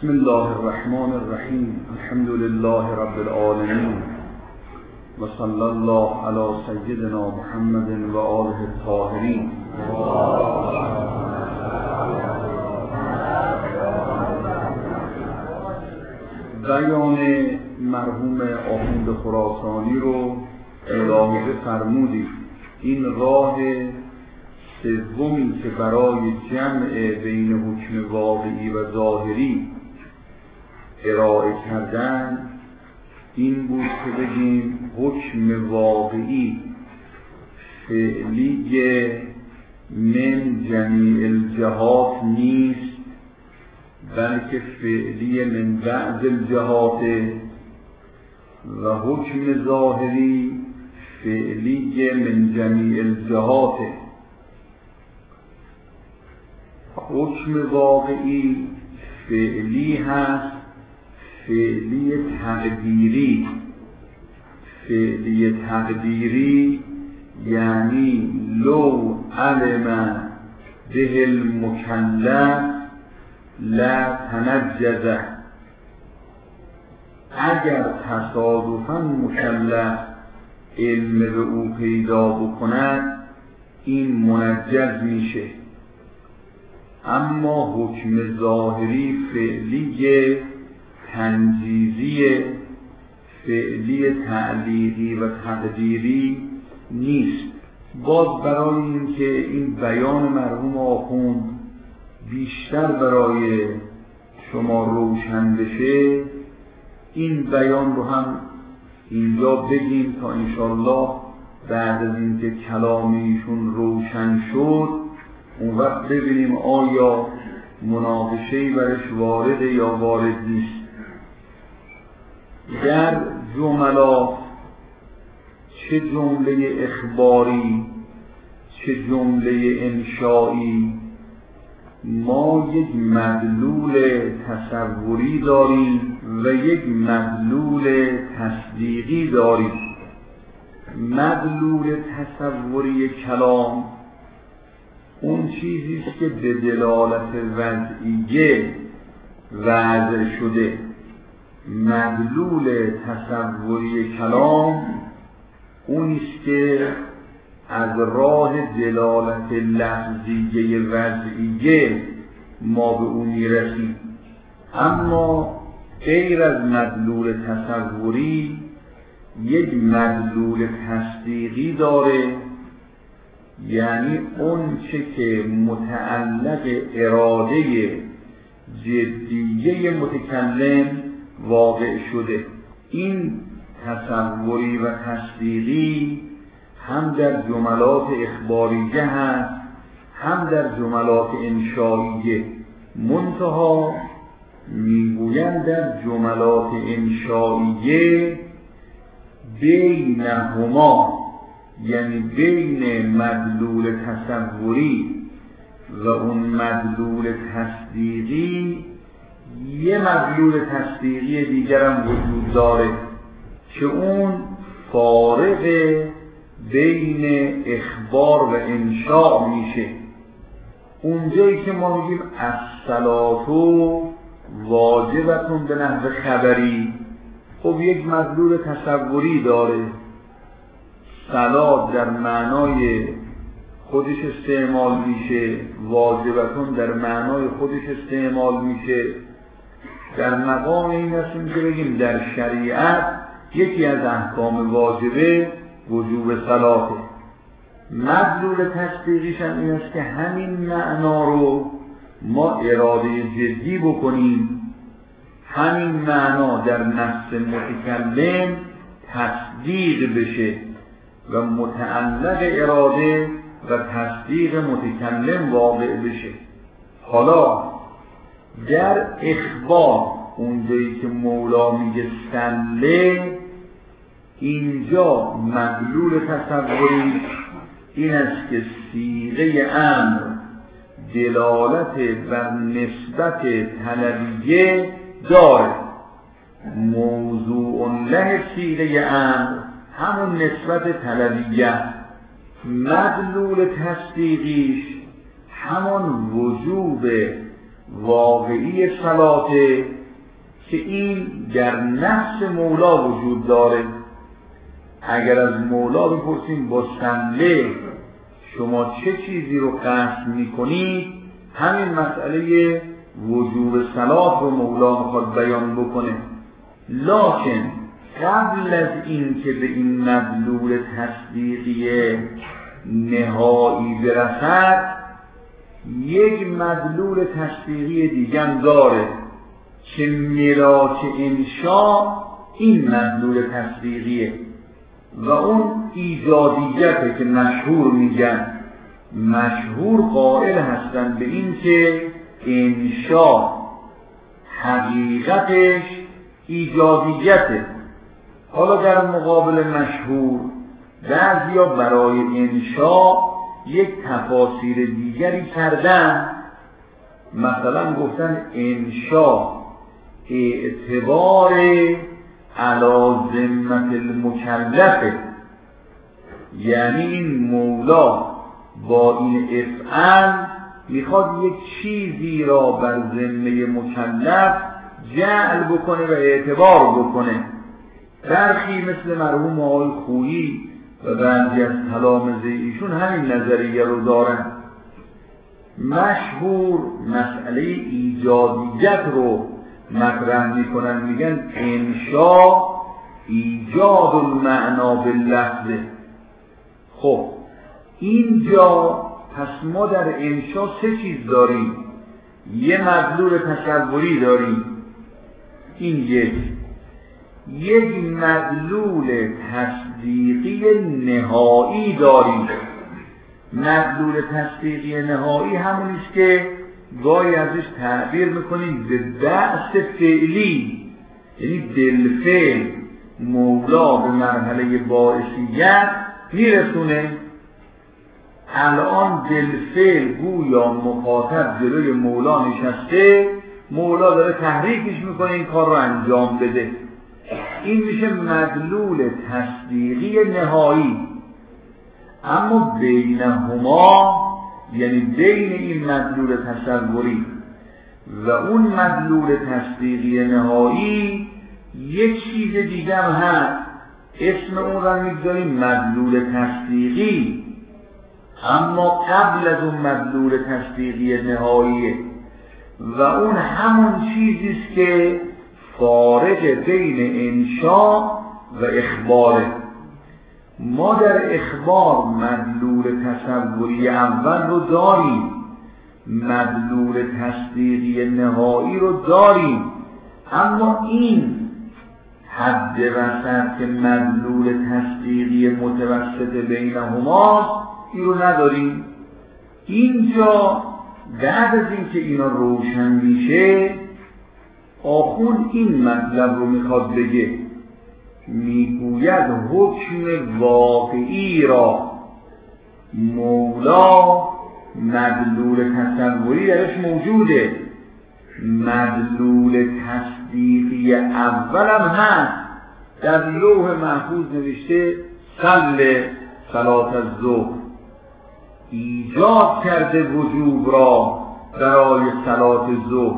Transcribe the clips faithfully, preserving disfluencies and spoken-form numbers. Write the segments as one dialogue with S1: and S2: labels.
S1: بسم الله الرحمن الرحیم. الحمد لله رب العالمین و صلی الله علی سیدنا محمد و آله الطاهرین. بیان مرحوم آخوند خراسانی رو ملاحظه فرمودید. این راه سومی که برای جمع بین حکم واقعی و ظاهری ارائه کردن این بود که بگیم حکم واقعی فعلی من جمیع الجهات نیست، بلکه فعلی من بعض الجهات، و حکم ظاهری فعلی من جمیع الجهات. حکم واقعی فعلی هست، فعلی تقدیری. فعلی تقدیری یعنی لو علم به المکلف لا تنجزه. اگر تصادفاً مکلف علم به او پیدا بکند این منجز میشه. اما حکم ظاهری فعلی تنجیزی، فعلی تعلیقی و تقدیری نیست. باز برای اینکه این بیان مرحوم آخوند بیشتر برای شما روشن بشه این بیان رو هم اینجا بگیم تا انشالله بعد از اینکه کلام ایشون روشن شد اون وقت ببینیم آیا مناقشه‌ای برش وارد یا وارد نیست. در جملات چه جمله اخباری چه جمله انشایی ما یک مدلول تصوری داریم و یک مدلول تصدیقی داریم. مدلول تصوری کلام اون چیزی است که به دلالت وضعیه وضع شده. مدلول تصوری کلام اون است که از راه دلالت لفظیه وضعیه ما به اون میرسیم. اما غیر از مدلول تصوری یک مدلول تصدیقی داره، یعنی اون چه که متعلق اراده جدیه متکلم واقع شده. این تصوری و تصدیقی هم در جملات اخباریه هست هم در جملات انشائیه. منتها میگویند در جملات انشائیه بینهما، یعنی بین مدلول تصوری و اون مدلول تصدیقی یه مدلول تصدیقی دیگر هم وجود داره که اون فارق بین اخبار و انشاء میشه. اونجایی که ما میگیم الصلاة واجبتون به نحو خبری، خب یک مدلول تصوری داره. صلات در معنای خودش استعمال میشه، واجبتون در معنای خودش استعمال میشه. در مقام این هستیم که بگیم در شریعت یکی از احکام واجبه وجوب صلاته. مدلول تصدیقیش هم این است که همین معنا رو ما اراده جدی بکنیم، همین معنا در نفس متکلم تصدیق بشه و متعلق اراده و تصدیق متکلم واقع بشه. حالا در اخبار اونجایی که مولا میگه سله، اینجا مدلول تصوری این است که صیغه امر دلالت بر نسبت طلبیه داره. موضوع له صیغه امر همون نسبت طلبیه. مدلول تصدیقیش همان وجوب واقعی صلاته که این در نفس مولا وجود داره. اگر از مولا بپرسیم با صله شما چه چیزی رو قصد میکنید، همین مسئله وجوب صلات رو مولا میخواد بیان بکنه. لکن قبل از این که به این مدلول تصدیقی نهایی برسد، یک مدلول تصدیقی دیگر داره که ملاک انشاء این مدلول تصدیقیه و اون ایجادیته که مشهور میگن. مشهور قائل هستن به این که انشاء حقیقتش ایجادیته. حالا در مقابل مشهور بعضیا برای انشاء یک تفاسیر دیگری کردن. مثلا گفتن انشاء اعتبار علی ذمة المکلفه، یعنی این مولا با این افعل میخواد یک چیزی را بر ذمه مکلف جعل بکنه و اعتبار بکنه. برخی مثل مرحوم آقای خویی و بعضی از تلامذه ایشون همین نظریه رو دارن. مشهور مسئله ایجادیت رو مطرح میکنن، میگن انشاء ایجاد المعنا باللفظ. خب اینجا پس ما در انشاء سه چیز داریم. یه مدلول تصوری داریم، این یک یک مدلول تصدیقی نهایی داریم. مدلول تصدیقی نهایی همون است که گاهی ازش تعبیر میکنیم به بعث فعلی، یعنی بالفعل مولا به مرحله باعثیت میرسونه. الان بالفعل گویا مخاطب جلوی مولا نشسته، مولا داره تحریکش میکنه این کار رو انجام بده. این میشه مدلول تصدیقی نهایی. اما بینهما، یعنی بین این مدلول تصوری و اون مدلول تصدیقی نهایی یک چیز دیگه هم هست، اسم اون را میگذاریم مدلول تصدیقی، اما قبل از اون مدلول تصدیقی نهاییه و اون همون چیزیست که فارق بین انشاء و اخباره. ما در اخبار مدلول تصوری اول رو داریم، مدلول تصدیقی نهایی رو داریم، اما این حد وسط که مدلول تصدیقی متوسط بینهماست این رو نداریم. اینجا بعد از اینکه اینا روشن میشه آخوند این مطلب رو میخواد بگه، میگوید حکم واقعی را مولا مدلول تصوری درش موجوده، مدلول تصدیقی اولم هست. در لوح محفوظ نوشته صل صلات الظهر، ایجاد کرده وجوب را برای صلات ظهر.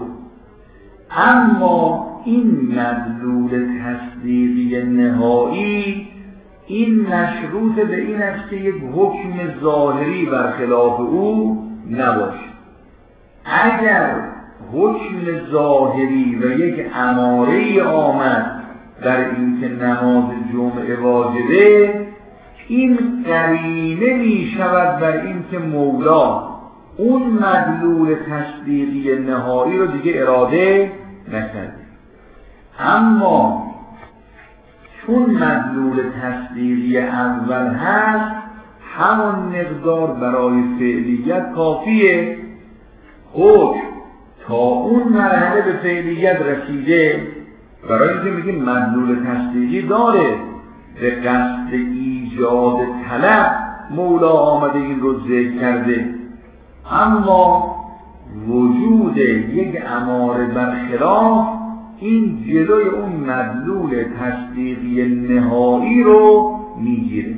S1: اما این مدلول تصدیقی نهایی این مشروط به این است که یک حکم ظاهری برخلاف او نباشه. اگر حکم ظاهری و یک اماره آمد در این که نماز جمعه واجبه، این قرینه می شود بر این که مولا اون مدلول تصدیقی نهایی رو دیگه اراده نکرده. اما چون مدلول تصدیقی اول هست، همون مقدار برای فعلیت کافیه. حکم تا اون مرحله به فعلیت رسیده، برای اینکه میگیم مدلول تصدیقی داره، به قصد ایجاد طلب مولا آمده این رو ذکر کرده. اما وجود یک اماره برخلاف این جلوی اون مدلول تصدیقی نهایی رو میگیره.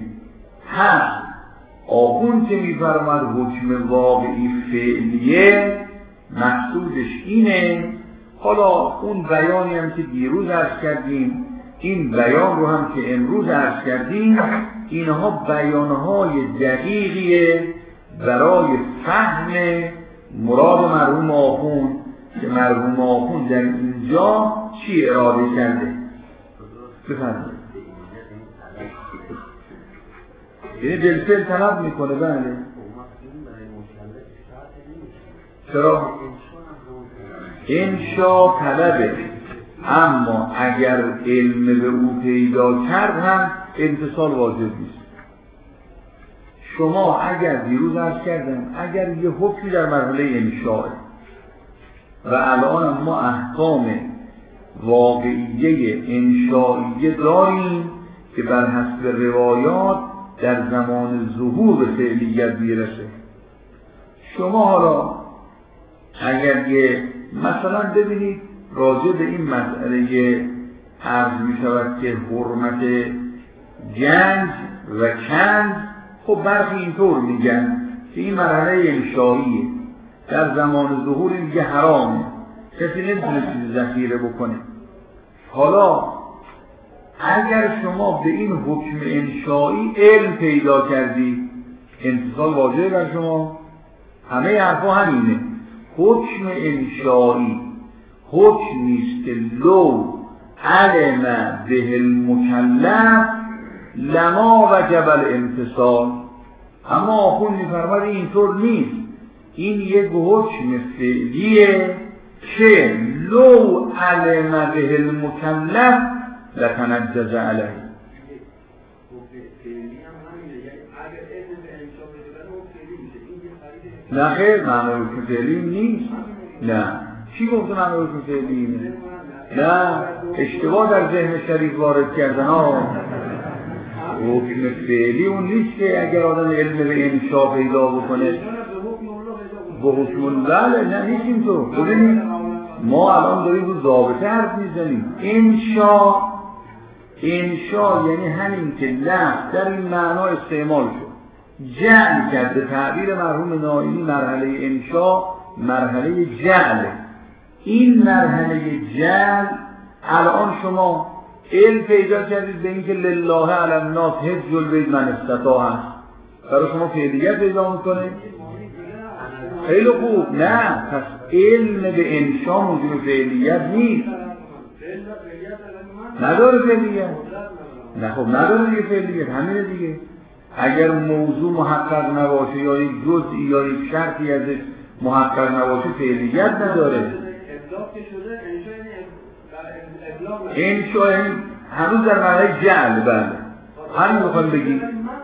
S1: پس آخون که میفرماد حکم واقعی فعلیه، مقصودش اینه. حالا اون بیانی هم که دیروز عرض کردیم، این بیان رو هم که امروز عرض کردیم، اینها بیانهای دقیقیه برای فهم مراد مرحوم آخوند که مرحوم آخوند در اینجا چی اراده کرده. بفرمایید. یعنی دلفل طلب میکنه. بله. چرا؟ انشا طلبه، اما اگر علم به او پیدا کرد هم امتصال واجب نیست. شما اگر دیروز عرض کردم اگر یه حکمی در مرحله انشاء و الان ما احکام واقعیه انشائیه داریم که بر حسب روایات در زمان ظهور به فعلیت میرسه. شما حالا اگر یه مثلا ببینید راجع به این مسئله عرض می شود که حرمت گنج و کنز، خب برخی اینطور میگن که این مرحله انشائیه، در زمان ظهور این دیگه حرامه، کسی نمیتونه چیز ذخیره بکنه. حالا اگر شما به این حکم انشائی علم پیدا کردید امتصال واجب بر شما. همه حرفا همینه. حکم انشائی حکمیست که لو علم به المکلف لما وجب الامتصال. اما آخوند می‌فرماد اینطور نیست، این یک حکم فعلیه که لو علم به المکلف لتنجز علیه. نه خیر، معنی حکم فعلی نیست. نه چی گفته معنی حکم فعلی نیست؟ نه اشتباه در ذهن شریف وارد کردن ها. حکم فعلی اون نیست که اگر آدم علم به انشاء پیدا بکنه به حکم الله. نه نیست اینطور. ببینید ما الان داریم رو ضابطه حرف میزنیم. انشاء انشاء یعنی همین که لفظ در این معنا استعمال شد، جعل کرد. به تعبیر مرحوم نائینی مرحله انشاء مرحله جعل. این مرحله جعل الان شما علم پیدا کردید به اینکه لله علی الناس حج البیت من استطاع هست، برای شما فعلیت پیدا میکنه. خیلی خوب. نه پس علم به انشاء موجب فعلیت نیست. نداره فعلیت. نه خب نداره دیگه فعلیت. همینه دیگه. اگر موضوع محقق نباشه یا یک جزئی یا یک شرطی ازش محقق نباشه فعلیت نداره. انشاء یعنی هنوز در مرحله جعل. بله همین بخوایم بگیم.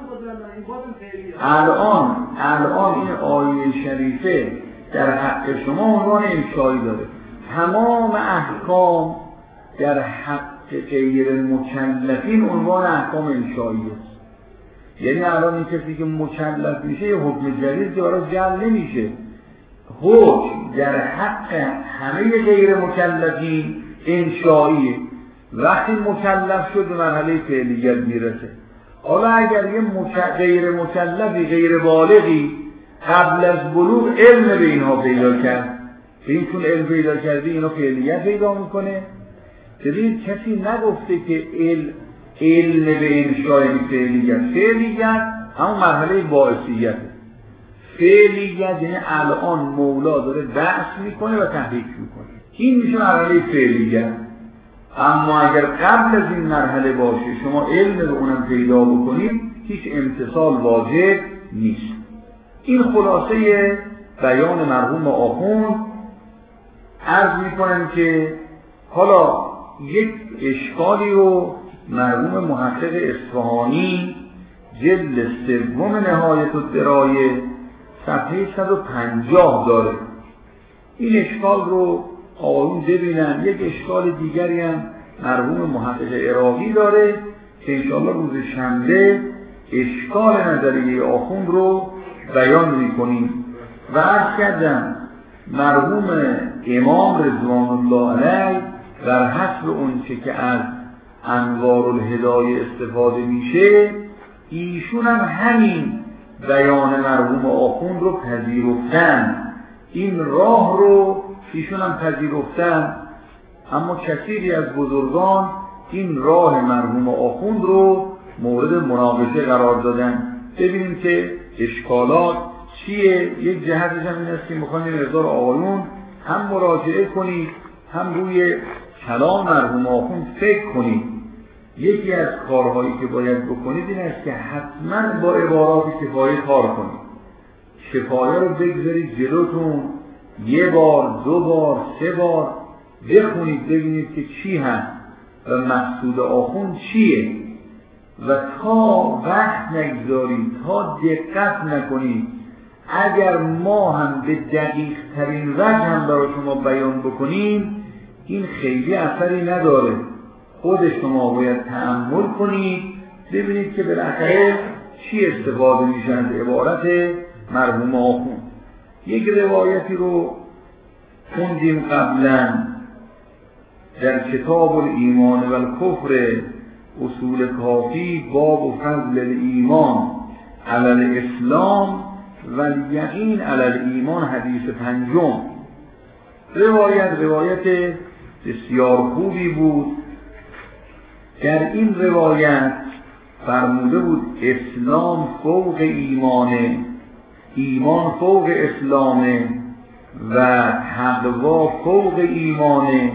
S1: الان الان این آیه شریفه در حق شما عنوان انشایی داره. تمام احکام در حق غیر مکلفین عنوان احکام انشایی است. یعنی الان این کسی که مکلف میشه یه حکم جدید که برای جعل نمیشه. حکم در حق همه غیر مکلفین انشاییه. وقتی مکلف شد به مرحله فعلیت میرسه. حالا اگر یه مک... غیر مکلفی غیر بالغی قبل از بلوغ علم به اینها پیدا کرد، به این چون علم پیدا کرده اینا فعلیت پیدا میکنه. ببین کسی نگفته که علم علم به انشای فعلیت. فعلیت همون مرحله باعثیته. فعلیت یعنی الان مولا داره بحث میکنه و تحریک میکنه، این میشه مرحله فعلیت. اما اگر قبل از این مرحله باشه شما علم به اونم پیدا بکنید هیچ امتصال واجب نیست. این خلاصه بیان مرحوم آخوند. عرض میکنم که حالا یک اشکالی رو مرحوم محقق اصفهانی جلد سوم نهایت الدرایه صفحه صد و پنجاه داره. این اشکال رو آقایون ببینن. یک اشکال دیگری هم مرحوم محقق عراقی داره که انشاءالله روز شنبه اشکال نظریه آخوند رو بیان میکنیم. و عرض کردم مرحوم امام رضوان الله علیه در حسب اون چه که از انوار الهدایه استفاده میشه، ایشون هم همین بیان مرحوم آخوند رو پذیرفتن. این راه رو ایشون هم پذیرفتن، اما کثیری از بزرگان این راه مرحوم آخوند رو مورد مناقشه قرار دادن. ببینیم که اشکالات چیه. یک جهتش هم این است که میخوایم این مقدار آقایون هم مراجعه کنید، هم روی کلام مرحوم آخوند فکر کنید. یکی از کارهایی که باید بکنید این است که حتما با عبارات کفایه کار کنید. کفایه رو بگذارید جلوتون، یه بار، دو بار، سه بار بخونید، ببینید که چی هست و مقصود آخوند چیه و تا وقت نگذارید، تا دقت نکنید. اگر ما هم به دقیق ترین وجه هم برای شما بیان بکنیم این خیلی اثری نداره. خود شما باید تأمل کنید ببینید که بالاخره چی استفاده میشه از عبارت مرحوم آخوند. یک روایتی رو خوندیم قبلا در کتاب الایمان و الکفر اصول کافی، باب و فضل الایمان علی الاسلام و الیقین علی الایمان، حدیث پنجم. روایت روایت بسیار خوبی بود. در این روایت فرموده بود اسلام فوق ایمانه، ایمان فوق اسلامه و تقوا فوق ایمانه،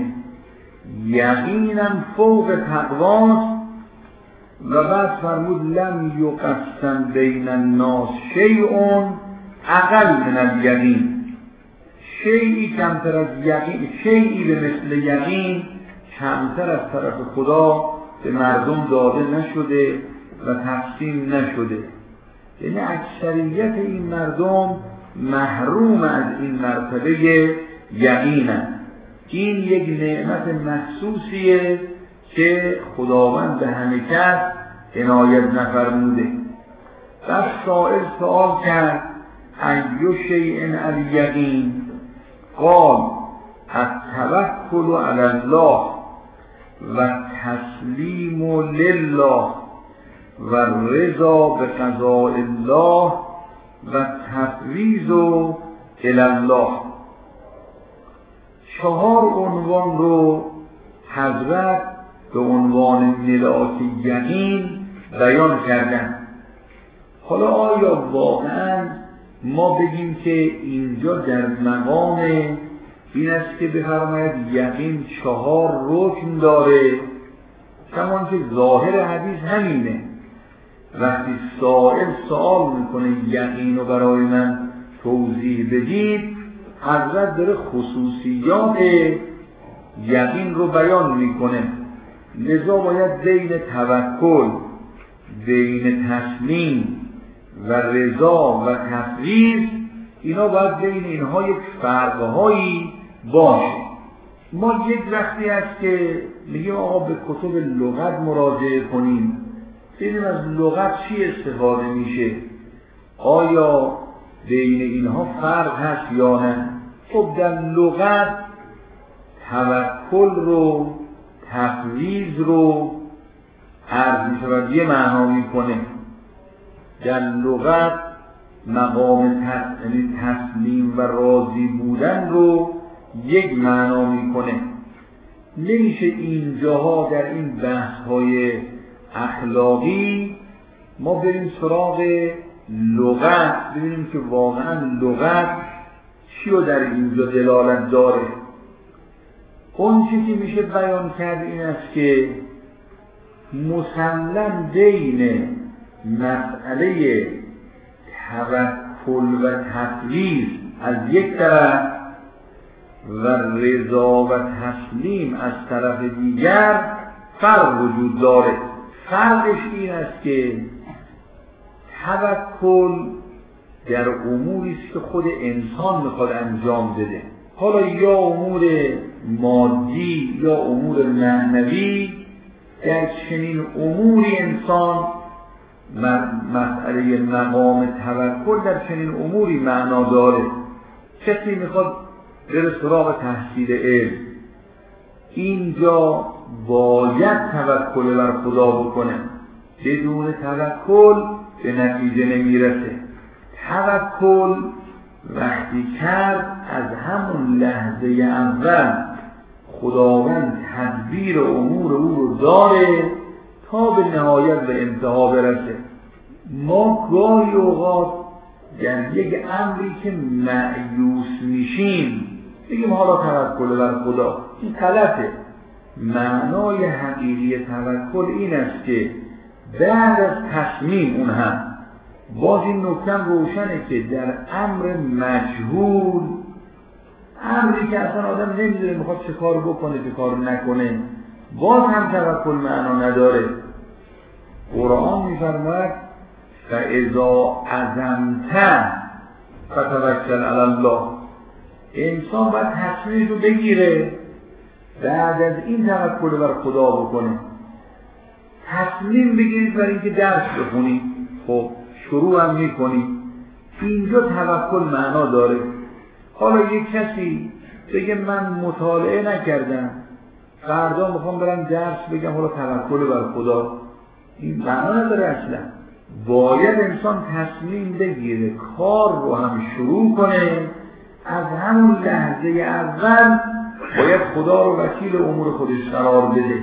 S1: یقینم فوق تقواست. و بعد فرمود لم یقسم بین الناس شیء اقل من الیقین، شیئی کمتر از یقین، شیئی به مثل یقین کمتر از طرف خدا به مردم داده نشده و تقسیم نشده. یعنی اکثریت این مردم محروم از این مرتبه یقینند. این یک نعمت مخصوصیه که خداوند به همه کس عنایت نفرموده. بس سائل سوال کرد ایو شیء الیقین، قال التوکل علی الله و تسلیم لله و رضا به قضاء الله و تفویض الی الله. چهار عنوان رو حضرت به عنوان ملاک یقین بیان کردن. حالا آیا واقعا ما بگیم که اینجا در مقام این است که بفرماید یقین چهار رکن داره؟ چون که ظاهر حدیث همینه. وقتی سائل سوال میکنه یقین رو برای من توضیح بدید، حضرت داره خصوصیات یقین رو بیان میکنه. لذا باید بین توکل، بین تسلیم و رضا و تفویض، اینا باید بین اینها یک فرقهایی باشه. ما یک وقتی است که میگیم آقا به کتب لغت مراجعه کنیم، ببینیم از لغت چی استفاده میشه، آیا بین اینها فرق هست یا نه. خب در لغت توکل رو، تفویض رو عرض می شود یه معنا میکنه. در لغت مقام یعنی تسلیم و راضی بودن رو یک معنا میکنه. نمیشه اینجاها در این بحث های اخلاقی ما بریم سراغ لغت ببینیم که واقعا لغت چی رو در اینجا دلالت داره. اون چیزی میشه بیان کرد این است که مسلم بین مسئله توکل و تفویض از یک طرف و رضا و تسلیم از طرف دیگر فرق وجود داره. فرقش این است که توکل در اموری است که خود انسان میخواد انجام بده، حالا یا امور مادی یا امور معنوی. در چنین اموری انسان مسئله مقام توکل در چنین اموری معنا داره. کسی میخواد بره سراغ تحصیل علم، اینجا باید توکل بر خدا بکنه، بدون توکل به نتیجه نمیرسه. توکل وقتی کرد از همون لحظه اول خداوند تدبیر امور او رو داره تا به نهایت به انتها برسه. ما گاهی اوقات در یک امری که مایوس میشیم بگیم حالا توکل بر خدا، این غلطه. معنای حقیقی توکل این است که بعد از تصمیم اون هم باز این نکته روشنه که در امر مجهول، امری که اصلا آدم نمیدونه میخواد چه کار بکنه چه کار نکنه، باز هم توکل معنا نداره. قرآن میفرماید فاذا عزمت فتوکل علی الله. انسان باید تصمیمش رو بگیره، بعد از این توکل بر خدا بکنه. تصمیم بگیرید برای اینکه درس بخونید، خب شروع هم میکنید، اینجا توکل معنا داره. حالا یک کسی بگه من مطالعه نکردم، فردا میخوام برم درس بگم حالا توکل بر خدا، این معنا نداره اصلا. باید انسان تصمیم بگیره کار رو هم شروع کنه، از همون لحظه اول باید خدا رو وکیل امور خودش قرار بده.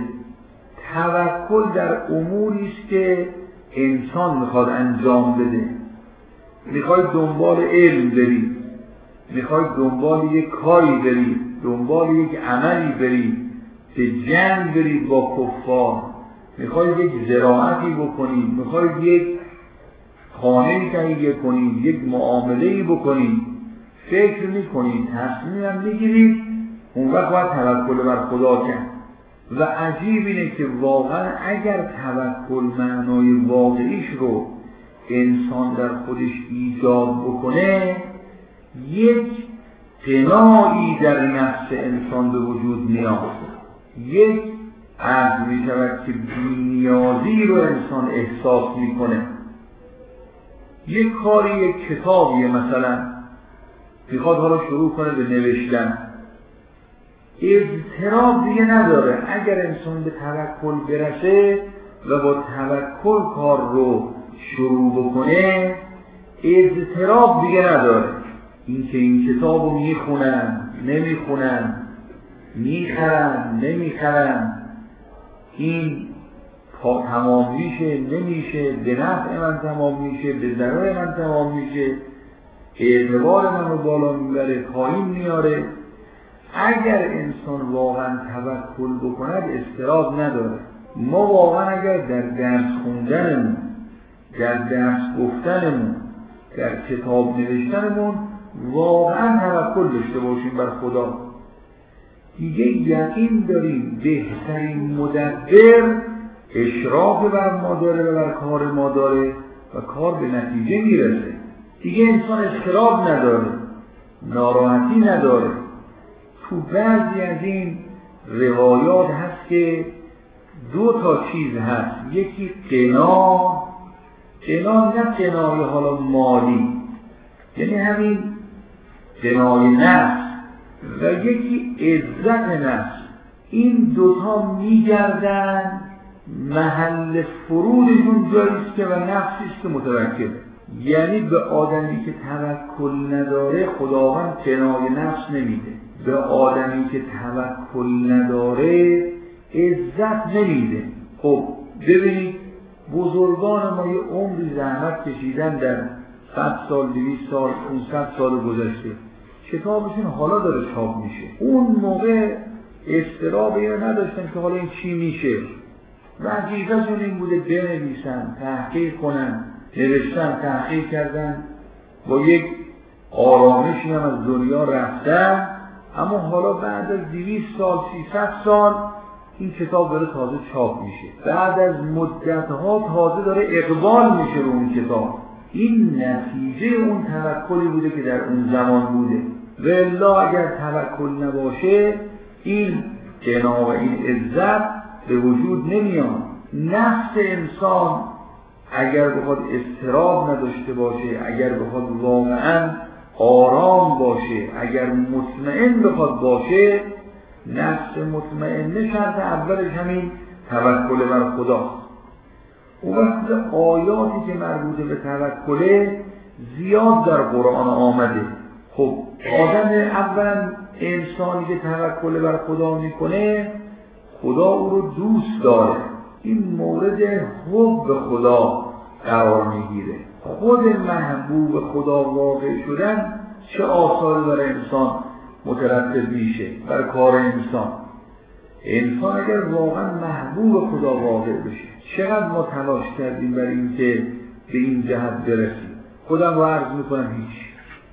S1: توکل در اموری است که انسان میخواد انجام بده. میخوای دنبال علم بری، میخوای دنبال یک کاری بری، دنبال یک عملی بری، به جنگ بری با کفار، میخوای یک زراعتی بکنی، میخوای یک خانه‌ای تهیه کنی، یک معامله‌ای بکنی، فکر میکنی، تصمیم میگیری، اون وقت باید توکل بر خدا کرد. و عجیب اینه که واقعا اگر توکل معنای واقعیش رو انسان در خودش ایجاد بکنه، یک قناعی در نفس انسان به وجود میاد، یک عزم می شود که بی‌نیازی رو انسان احساس میکنه. یک کاری، یک کتابیه مثلا، میخواد حالا شروع کنه به نوشتن، اضطراب دیگه نداره. اگر انسان به توکل برسه و با توکل کار رو شروع بکنه، اضطراب دیگه نداره. این که این کتاب رو میخونن نمیخونن، میخرن نمیخرن، این تا تمام میشه نمیشه، به نفع من تمام میشه به ضرر من تمام میشه، اعتبار من رو بالا میبره پایین میاره. اگر انسان واقعا توکل بکند اضطراب نداره. ما واقعا اگر در درس خوندنمون، در درس گفتنمون، در کتاب نوشتنمون واقعا توکل داشته باشیم بر خدا، دیگه یقین داریم بهترین مدبر اشراف بر ما داره و بر کار ما داره و کار به نتیجه میرسه. دیگه انسان اضطراب نداره، ناراحتی نداره. تو بعضی از این روایات هست که دو تا چیز هست، یکی قنا، قنا نه قنای حالا مالی، یعنی همین قنای نفس، و یکی عزت نفس. این دوتا میگردن محل فرودشون جاییست که و نفسیست که متوکله. یعنی به آدمی که توکل نداره خداوند قنای نفس نمیده، به آدمی که توکل نداره عزت نمیده. خب ببینید بزرگان ما یه عمری زحمت کشیدن، در صد سال، دویست سال، پانصد سال گذشته، کتابشون حالا داره چاپ میشه. اون موقع اضطراب اینو نداشتن که حالا این چی میشه، وظیفه‌شون این بوده بنویسن، تحقیق کنن، نوشتن، تحقیق کردن، با یک آرامشی هم از دنیا رفتن. اما حالا بعد از دویست سال، سیصد سال این کتاب داره تازه چاپ میشه، بعد از مدتها تازه داره اقبال میشه رو اون کتاب. این نتیجه اون توکلی بوده که در اون زمان بوده. و الا اگر توکل نباشه این قنا و این عزت به وجود نمیاد. نفس انسان اگر بخواد اضطراب نداشته باشه، اگر بخواد واقعا آرام باشه، اگر مطمئن بخواد باشه، نفس مطمئنه شرط اولش همین توکل بر خداست. اون وقت آیاتی که مربوط به توکله زیاد در قرآن آمده. خب آدم اولا انسانی که توکل بر خدا میکنه خدا او رو دوست داره، این مورد حب خدا قرار میگیره. خود محبوب خدا واقع شدن چه آثاری برای انسان مترتب میشه بر کار انسان. انسان اگر واقعا محبوب خدا واقع بشه، چقدر ما تلاش کردیم برای اینکه به این جهت برسیم. خودم رو عرض میکنم هیچ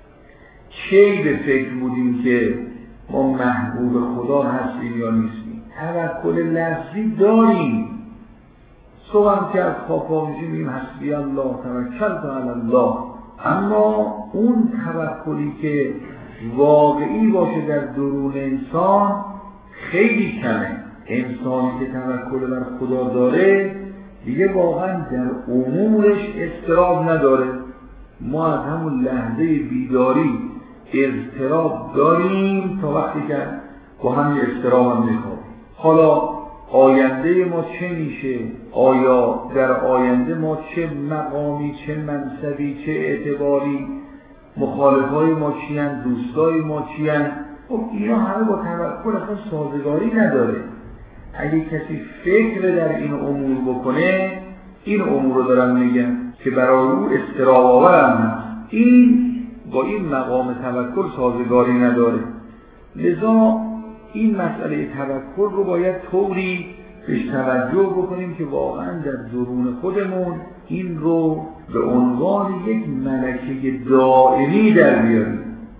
S1: چی به فکر بودیم که ما محبوب خدا هستیم یا نیستیم. توکل لفظی داریم، صبح هم که از خواب پا میشیم میگیم حسبی الله توکلت علی الله، اما اون توکلی که واقعی باشه در درون انسان خیلی کمه. انسانی که توکل بر خدا داره دیگه واقعا در امورش اضطراب نداره. ما از همون لحظه بیداری اضطراب داریم تا وقتی که با همین اضطراب هم میخوابیم. حالا آینده ما چه میشه؟ آیا در آینده ما چه مقامی، چه منصبی، چه اعتباری، مخالفای ما چیان، دوستای ما چیان؟ خب اینا همه با توکل اصلا سازگاری نداره. اگه کسی فکر در این امور بکنه، این امور رو دارم میگم که برای او اضطراب آور هم هست، این با این مقام توکل سازگاری نداره. لذا این مسئله توکل رو باید طوری بهش توجه بکنیم که واقعا در درون خودمون این رو به عنوان یک ملکه دائمی در بیاریم.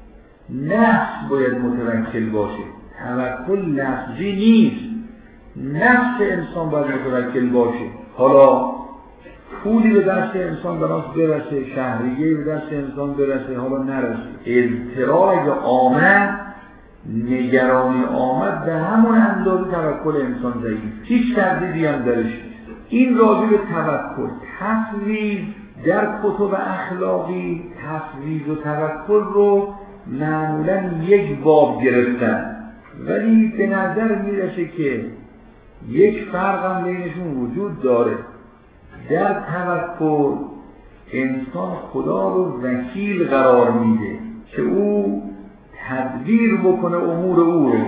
S1: نفس باید متوکل باشه، توکل لفظی نیست. نفس انسان باید متوکل باشه. حالا پولی به دست انسان بناس برسه، شهریه به دست انسان برسه، حالا نرسه، اضطراب اگه آمد، نگرانی آمد، به همون اندازه توکل انسان ضعیف، هیچ تردیدی هم درش نیست. این راجع به توکل. تفویض در کتب اخلاقی تفویض و توکل رو معمولا یک باب گرفتن، ولی به نظر میرسه که یک فرق هم بینشون وجود داره. در توکل انسان خدا رو وکیل قرار میده که او تدبیر بکنه امور او رو،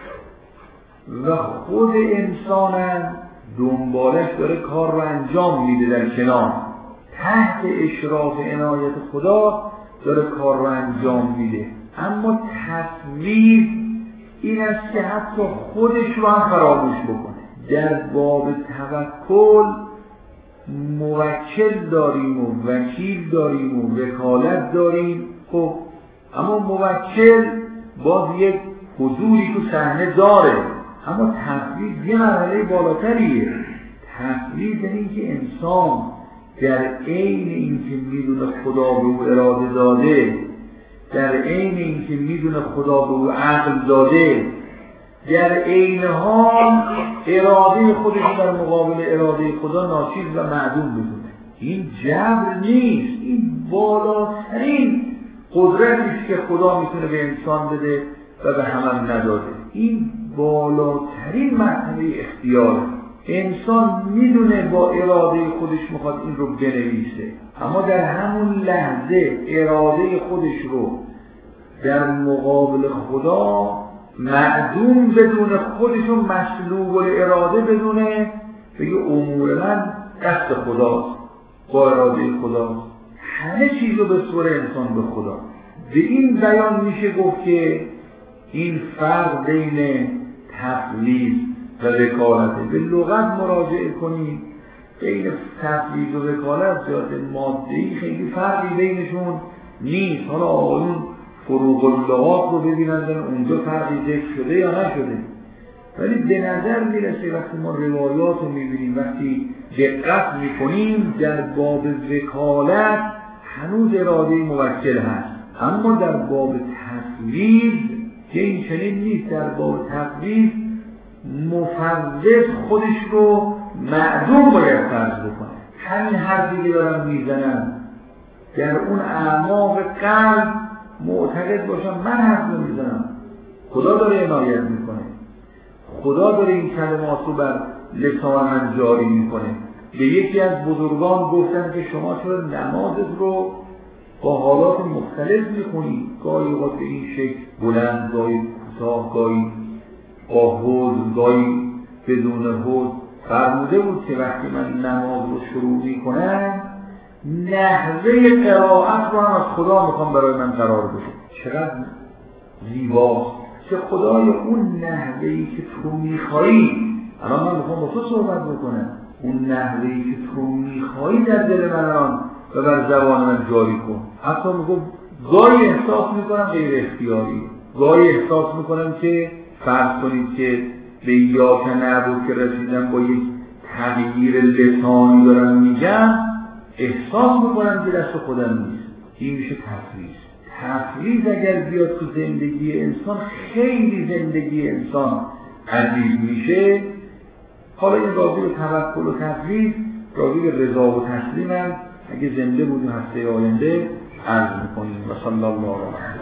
S1: و خود انسانم دنبالش داره کار رو انجام میده در کنار، تحت اشراف عنایت خدا داره کار رو انجام میده. اما تفویض این است که حتی خودش رو هم فراموش بکنه. در باب توکل موکل داریم و وکیل داریم و وکالت داریم، خب اما موکل باز یک حضوری تو صحنه داره، اما تفویض یه مرحله بالاتریه. تفویض یعنی که انسان در عین اینکه میدونه خدا به او اراده داده، در عین اینکه میدونه خدا به او عقل داده، در عین حال اراده خودش در مقابل اراده خدا ناچیز و معدوم بدونه. این جبر نیست، این بالاترین قدرتیست که خدا میتونه به انسان بده و به همه نداده. این بالاترین مرحله اختیاره. انسان میدونه با اراده خودش میخواد این رو بنویسه، اما در همون لحظه اراده خودش رو در مقابل خدا معدوم بدونه، خودش رو مسلوب الاراده بدونه، بگه امور من دست خداست، با اراده خداست، همه چیز رو به صورت انسان به خدا. به این بیان میشه گفت که این فرق بین تفویض و وکالته. به لغت مراجعه کنید، بین تفویض و وکالت جهت ماده‌ای خیلی فرقی بینشون نیست. حالا آقایون فروغ اللغات رو ببینن اونجا فرقی ذکر شده یا نشده، ولی به نظر میرسه وقتی ما روایات رو میبینیم، وقتی دقت میکنیم، در باب وکالت هنوز اراده موکل هست، اما در باب تفویض که این چنین نیست. در باب تفویض مفوض خودش رو معدوم باید فرض بکنه. همین حرفی که دارم میزنم در اون اعماق قلب معتقد باشم من حرف نمیزنم، خدا داره عنایت میکنه، خدا داره این کلمات رو بر لسان من جاری میکنه. به یکی از بزرگان گفتن که شما چرا نمازت رو با حالات مختلف میخونی، گاهی اوقات به این شکل بلند، گاهی کوتاه، گاهی با حوض، گاهی بدون حوض. فرموده بود که وقتی من نماز رو شروع میکنم نحوه قرائت رو هم از خدا میخوام برای من قرار بده. چقدر زیباست که خدای اون نحوهی که تو میخوایی، الان من میخوام با تو صحبت بکنم، اون نحوهی که تو میخوایی در دل من الان و بر زبان من جاری کن. حتی میگم گاهی احساس میکنم غیر اختیاری، گاهی احساس میکنم که فرض کنید که به یا که نبود که رسیدم با یک تغییر لسانی دارم میگم، احساس میکنم که دست خودم نیست. این میشه تفویض. تفویض اگر بیاد تو زندگی انسان خیلی زندگی انسان عزیز میشه. حالا این راجع به توکل و تفویض، راجع به رضا و تسلیم هم اگه زنده بودیم هفته آینده عرض میکنیم. و صلی الله علیه و